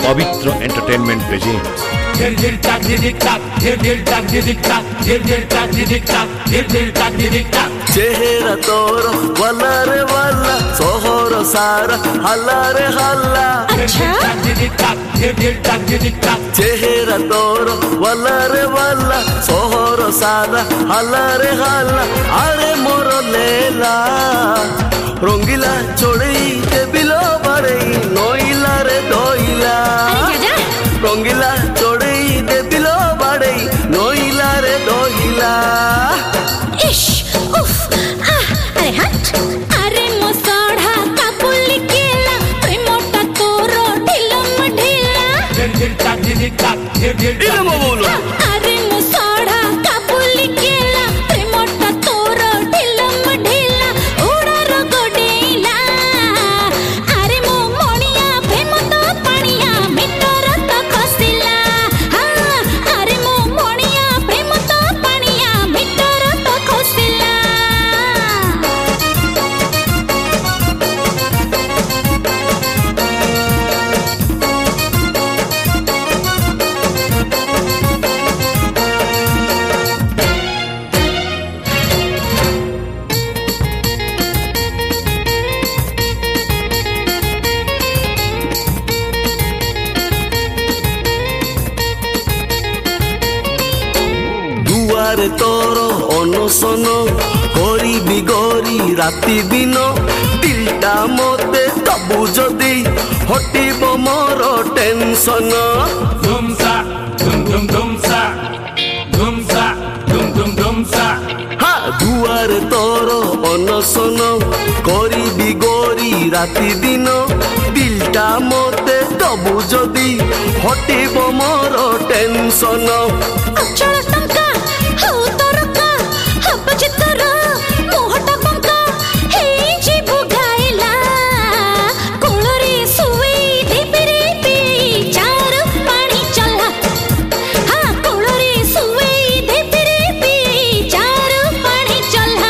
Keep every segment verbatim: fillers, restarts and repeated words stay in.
पवित्र entertainment presents चेहरा तोर वाला रे वाला सोहर सारा हल्ला रे हल्ला। चेहरा तोर वाला रे वाला सोहर सारा हल्ला रे हल्ला। अरे मोर लेला रंगीला चोड़ी बिलो बड़े नोइला रे दोइला। रंगीला चोड़ी बिलो बड़े नोइला रे दोइला। इश उफ आह अरे हट अरे मोसड़ा कापुली केला प्रेमोटा तोरो ढिलम ढिला। इलम बोलो अरे मोसड़ा कापुली केला प्रेमोटा तोरो ढिलम ढिला। उड़ा रो गोडेला अरे मो मोणिया प्रेम तो पानिया मिटर तो खसिला। हां अरे मो मोणिया प्रेम तो पानिया मिटर तो खसिला। दुआरे तोर अनशन करी गरी राति दिन दिलटा मते तबु जदि हटिब मोर टेंशन। धुमसा धुम धुम धुमसा धुमसा धुम धुम धुमसा। हाँ दुआरे तोर अनशन करी गरी राति दिन दिलटा मते तबु जदि हटिब मोर टेंशन। अचल टंका हो तोरका हब चितर मोहटा बंका हे जी बुगाइला। कोळरी सुई दिपरी पी चार पानी चला। हां कोळरी सुई दिपरी पी चार पानी चला।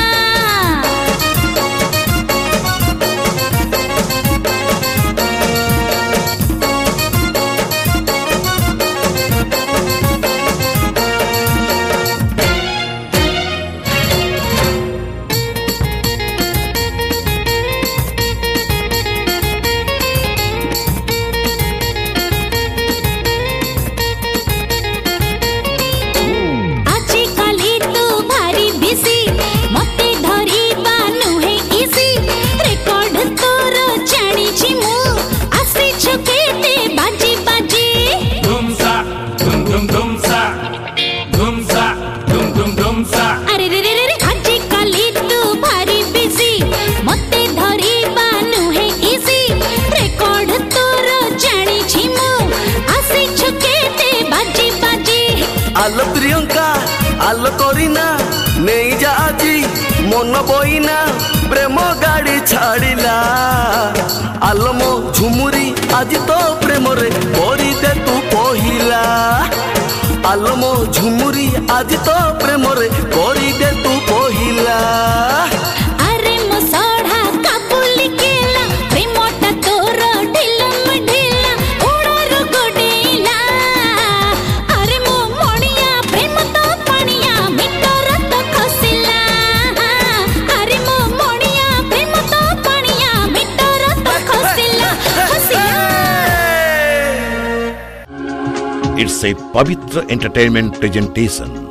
आजी काली तू भारी बिसी मते धरिबा नुहे इसी। रेकॉर्ड तोर जानिछि मु आसी छकेते बाजी बाजी। धुमसा धुम धुम धुमसा धुमसा धुम धुम धुमसा। अरे रे रे रे आजी काली तू भारी बिसी मते धरिबा नुहे इसी। रेकॉर्ड तोर जानिछि मु आसी छकेते बाजी बाजी। आलो प्रियंका आलो करीना नहीं जा आजी मन बईना प्रेम गाड़ी छाड़िला। आलो मो झुमुरी आज तो प्रेम रे करी दे तू पहिला। आलो मो झुमुरी आज तो प्रेम रे करी दे तू पहिला। अरे मोसड़ा कापुली केला प्रेमोटा तोरो ढिलम ढिला। उड़ा रो गोडेला अरे मो मोणिया प्रेम तो पानिया मिटर तो खसिला। अरे मो मोणिया प्रेम तो पानिया मिटर तो खसिला खसिला। इट्स ए पवित्र एंटरटेनमेंट प्रेजेंटेशन।